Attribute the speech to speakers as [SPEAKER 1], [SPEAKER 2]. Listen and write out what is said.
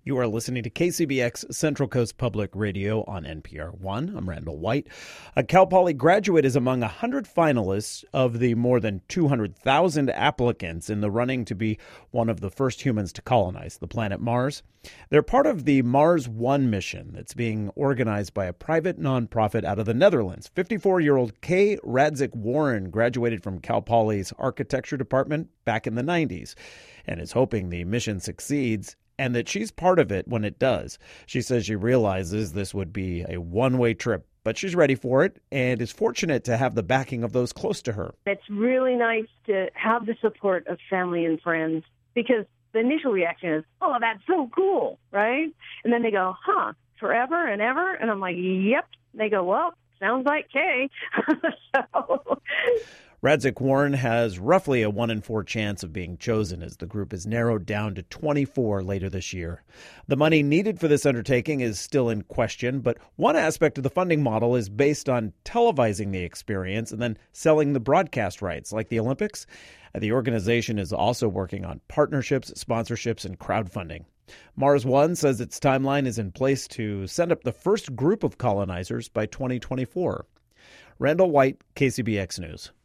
[SPEAKER 1] You are listening to KCBX Central Coast Public Radio on NPR One. I'm Randall White. A Cal Poly graduate is among 100 finalists of the more than 200,000 applicants in the running to be one of the first humans to colonize the planet Mars. They're part of the Mars One mission that's being organized by a private nonprofit out of the Netherlands. 54-year-old Kay Radzik-Warren graduated from Cal Poly's architecture department back in the 90s and is hoping the mission succeeds and that she's part of it when it does. She says she realizes this would be a one-way trip, but she's ready for it and is fortunate to have the backing of those close to her.
[SPEAKER 2] It's really nice to have the support of family and friends because the initial reaction is, oh, that's so cool, right? And then they go, forever and ever? And I'm like, yep. They go, well, sounds like Kay. So...
[SPEAKER 1] Radzik-Warren has roughly a 1 in 4 chance of being chosen as the group is narrowed down to 24 later this year. The money needed for this undertaking is still in question, but one aspect of the funding model is based on televising the experience and then selling the broadcast rights, like the Olympics. The organization is also working on partnerships, sponsorships, and crowdfunding. Mars One says its timeline is in place to send up the first group of colonizers by 2024. Randall White, KCBX News.